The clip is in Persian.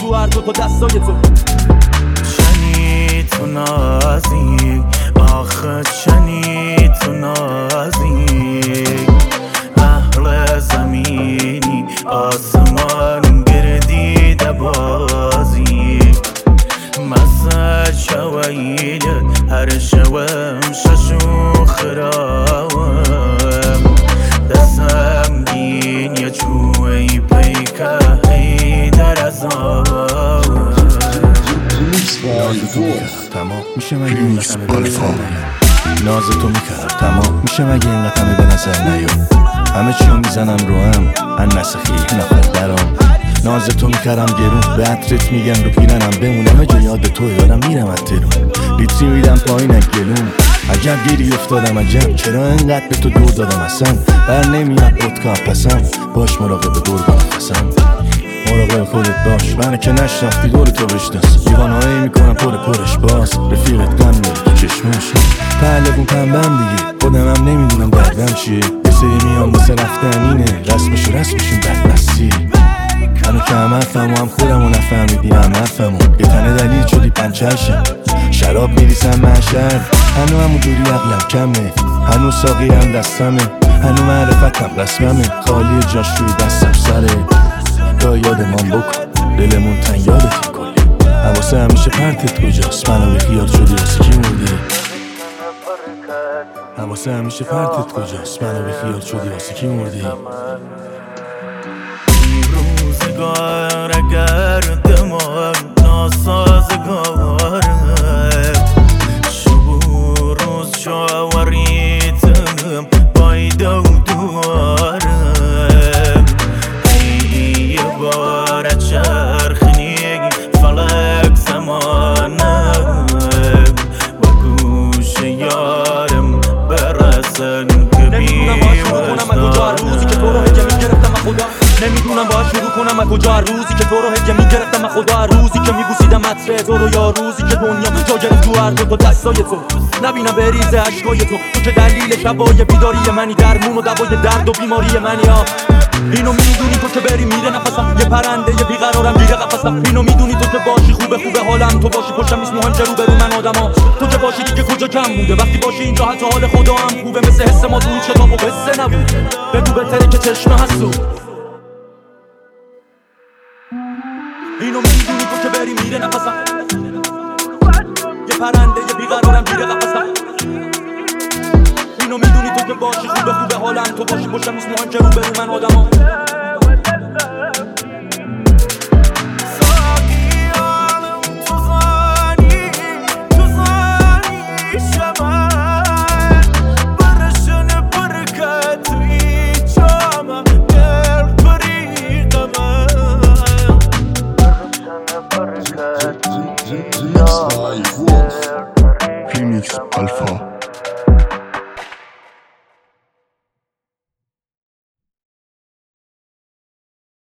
تو هر دو تا دستای تو. چنی تو نازی آخه چنی تو نازی اهل زمینی آسمان گردیده بازی مسا شویل هر شوم ششو خراوم دستم گین یا چوی پیکه در ازاوم ناز تو میکرد تمام میشه مگه این قطمه به نظر نیاد ناز تو میکرد تمام میشه مگه این قطمه به نظر نیاد همه چیو میزنم رو هم نسخی نفر درام ناز تو میکردم گرون به عطرت میگم رو پیرنم بمونم جا یاد توی دارم میرم از ترون لیتری میدم پایین گلون عجب گیری افتادم عجب چرا انقدر به تو دور دادم اصلا بر نمیاد پودکا پسم باش مراقب دور بنفسم مراقب خودت باش منو که نشناختی دور تو بشناس دیوانهایی میکنم پرش باز رفیقت غم میره تو چشماش پهلوون پنبم دیگه خودم هم نمیدونم دردم چیه یه سری میان واسه رفتن اینه رسمشون بدمستی منو که هم حرفمو هم خودمو نفهمیدی هم حرفمو یه تنه دلیل شدی پنچرشم شراب میریسم محشر هنو همونجوری عقلم کمه هنو ساقی هم دستمه هنو معرفتم رسممه خالی جاش روی دستم سره تا یادمان بکن دلمون تن یادت کلی حواسه همیشه پرتت کجاست منو به خیال شدی واسه کی مردی حواسه همیشه پرتت کجاست منو به خیال شدی واسه کی مردی روزگار اگر دمان ناسازگارت شب روز شاوریتم باید و دوارم یه بار چرخنی فلک زمانم و گوش یارم برسن که نمیدونم باید شروع کنم از کجا روزی که تو رو هجه میگرفتم خدا روزی که میبوسیدم عطر تو رو یا روزی که دنیا جا گرفت تو هر دو تا دستای تو نبینم بریزه عشقای تو که دلیل شبای بیداری منی درمون و دوای درد و بیماری منی ها اینو میدونی تو که بری میره نفسم یه پرنده یه بیقرارم میره قفسم اینو میدونی تو که باشی خوبه حالم تو باشی پشتم نیست مهم که رو برو من آدما تو که باشی دیگه کجا کم بوده وقتی باشی اینجا حتی حال خدا هم خوبه مثل حس ما توی کتاب و قصه نبوده بگو بهتره که چشمه هستو اینو میدونی تو که بری میره نفسم یه پرنده یه بیقرارم میره قفسم اینو میدونی تو که باشی خوبه حالم تو باشی پشتم نیست مهم که رو برو من آدما